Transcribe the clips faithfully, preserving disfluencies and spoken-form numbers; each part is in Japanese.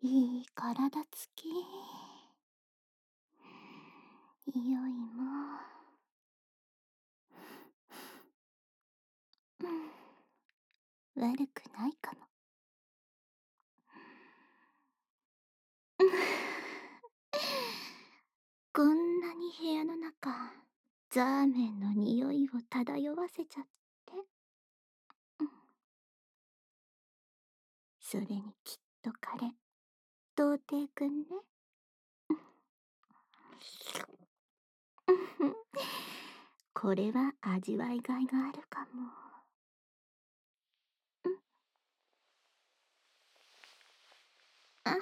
いい体つき。匂いも、うん、悪くないかも。こんなに部屋の中、ザーメンの匂いを漂わせちゃって。うん、それにきっと彼、童貞くんね。これは味わいがいがあるかも。うん、あ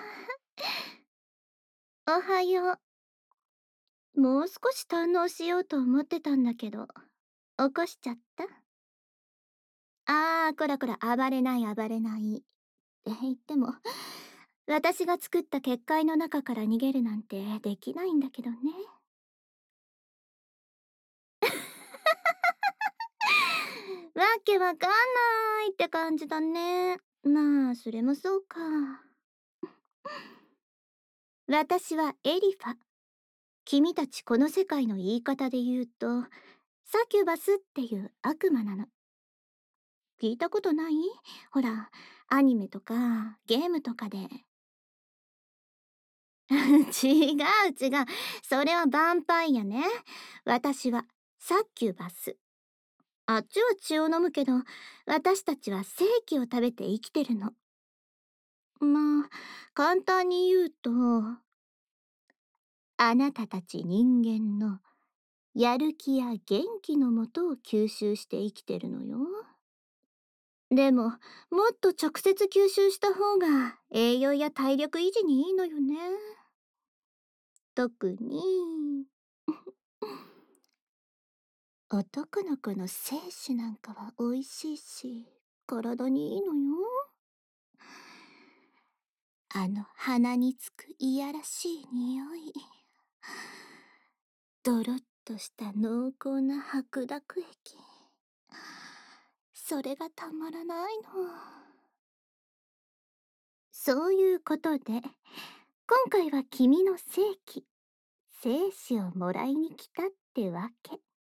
おはよう。もう少し堪能しようと思ってたんだけど、起こしちゃった？あー、こらこら、暴れない暴れない。って言っても、私が作った結界の中から逃げるなんてできないんだけどね。わけわかんないって感じだね。まあ、それもそうか。私はエリファ。君たちこの世界の言い方で言うと、サキュバスっていう悪魔なの。聞いたことない？ほら、アニメとかゲームとかで。違う違う。それはヴァンパイアね。私はサキュバス。あっちは血を飲むけど、私たちは正気を食べて生きてるの。まあ、簡単に言うと、あなたたち人間のやる気や元気のもとを吸収して生きてるのよ。でも、もっと直接吸収した方が栄養や体力維持にいいのよね。特に、男の子の精子なんかは美味しいし、体にいいのよ。あの鼻につくいやらしい匂い。ドロッとした濃厚な白濁液。それがたまらないの。そういうことで、今回は君の正気、精子をもらいに来たってわけ。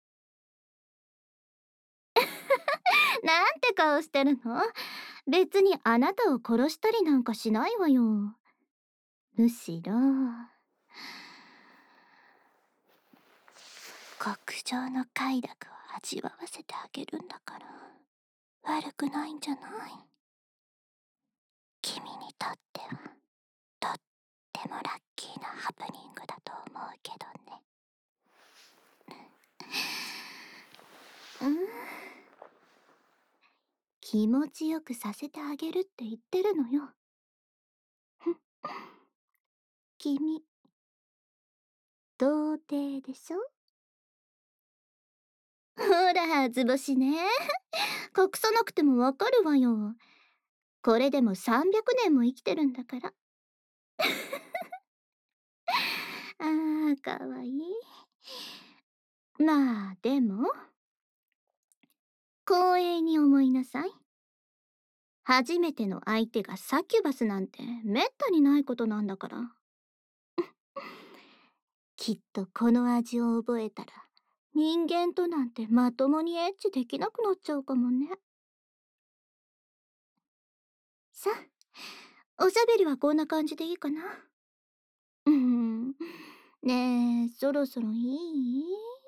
なんて顔してるの？別にあなたを殺したりなんかしないわよ。むしろ、極上の快楽を味わわせてあげるんだから、悪くないんじゃない？君にとっては、とってもラッキーなハプニングだと思うけどね。うん、気持ちよくさせてあげるって言ってるのよ。君、童貞でしょ？ほら、図星ね。隠さなくてもわかるわよ。これでもさんびゃくねんも生きてるんだから。あー、かわいい。まあ、でも、光栄に思いなさい。初めての相手がサキュバスなんてめったにないことなんだから。きっとこの味を覚えたら、人間となんてまともにエッチできなくなっちゃうかもね。さあ、おしゃべりはこんな感じでいいかな。うん。ねえ、そろそろいい？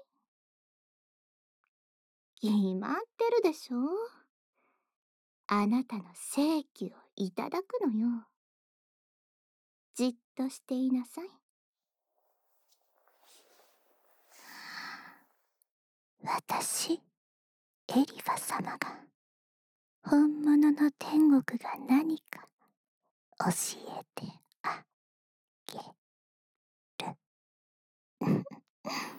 決まってるでしょ。あなたの正気をいただくのよ。じっとしていなさい。私、エリファ様が本物の天国が何か教えてあげる。